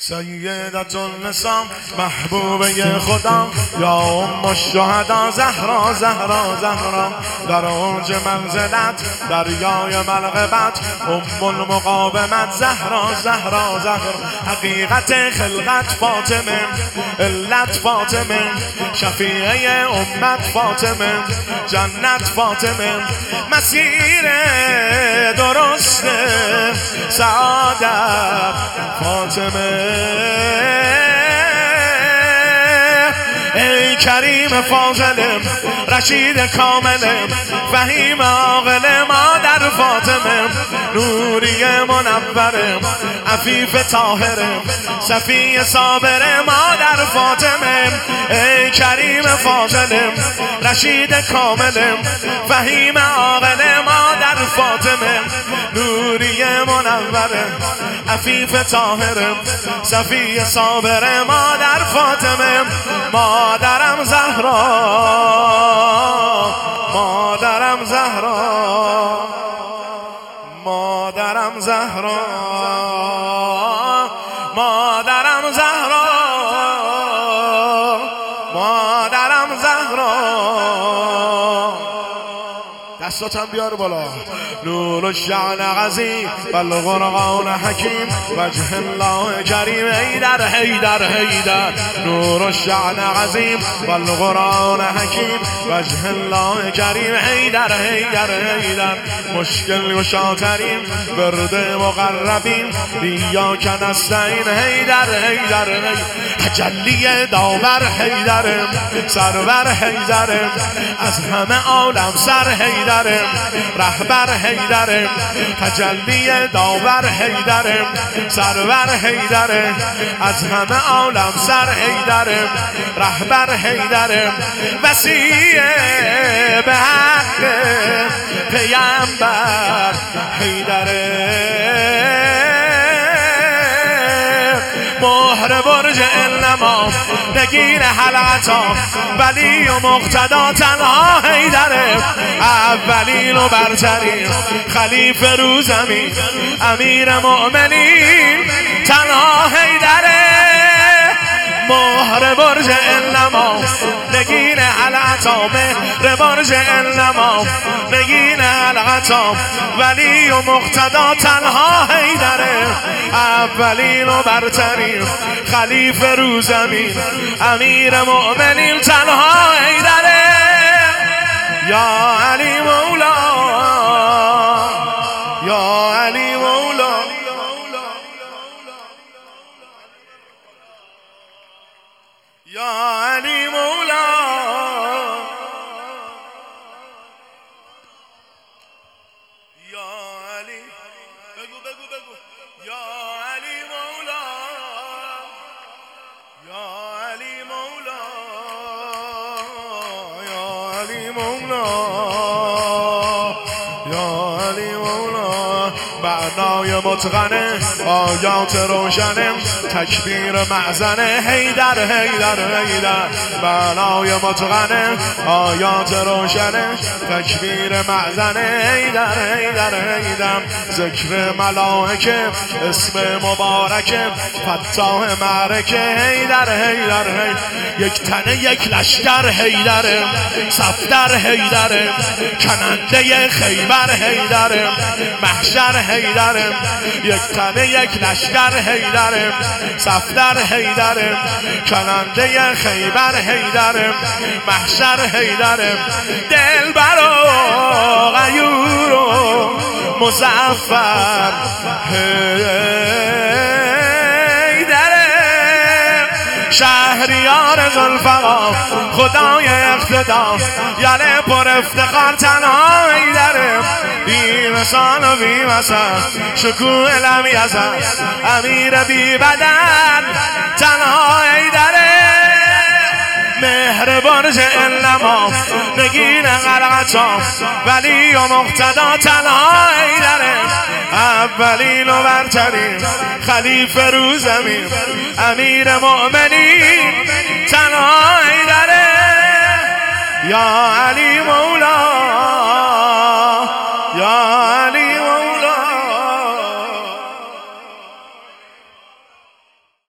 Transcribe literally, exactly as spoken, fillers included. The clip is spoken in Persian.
سیدت النساء محبوبه خدا یا ام الشهدا زهرا زهرا زهرا در اوج منزلت دریای ملغبت ام المقاومت زهرا زهرا زهرا حقیقت خلقت فاطمه علت فاطمه شفیعه امت فاطمه جنت فاطمه مسیر درست سعادت فاطمه ای کریم فاضل رشید کامل فهیم عاقل مادر فاطمه نوری منور عفیف طاهر صفی صابر مادر فاطمه ای کریم فاضل رشید کامل فهیم عاقل مادر فاطمه نوری منور عفیف طاهر صفی صابر مادر فاطمه مادرم زهرا مادرم زهرا مادرم زهرا مادرم زهرا مادرم زهرا دستاتم بیار بالا نور الشعن عظیم والقرآن حکیم وجه الله کریم حیدر حیدر حیدر نور الشعن عظیم والقرآن حکیم وجه الله کریم حیدر حیدر حیدر مشکل گشاترین ورد مقربین ایاک نستعین حیدر حیدر تجلی داور حیدر سرور حیدر از همه عالم سر حیدر رهبر حیدر تجلی داور حیدر سرور حیدر از همه عالم سر حیدر رهبر حیدر وسیع به حق پیامبر حیدر مهر برج علما نگین حلقتا ولی و مقتدا تنها حیدره اولین و برترین خلیفه رو زمین امیر مؤمنین تنها حیدره مهر برج علما نگین حلقتا مهر برج علما نگین حلقتا ولی و مقتدا تنها حیدره اولین و برترین خلیفه رو زمین امیر مؤمنین تنها حیدره یا علی مولا یا علی مولا یا علی مولا یا علی بگو بگو بگو یا علی مولا یا علی مولا یا علی مولا یا علی مولا معنای متقنه آیات روشنه تکبیر معزنه حیدر حیدر حیدر معنای متقنه آیات روشنه تکبیر معزنه حیدر حیدر حیدر ذکر ملائکه اسم مبارکه فتاح معرکه حیدر حیدر حیدر یک تنه یک لشکر حیدر صفدر حیدر کننده خیبر حیدر محشر حیدر یک تنه یک لشکر حیدر صفدر حیدر کننده خیبر حیدر محشر حیدر دلبر و غیور و مظفر شهریار ذوالفقار خدای اقتدار یله پر افتخار تنها حیدره بی مثال و بی مثل شکوه لم یزل امیر بی بدل تنها حیدره مهر برج علما نگین قلقتا ولی و مقتدا تنها حیدره اولین و برترین خلیفه رو زمین امیر مؤمنین تنها حیدره یا علی مولا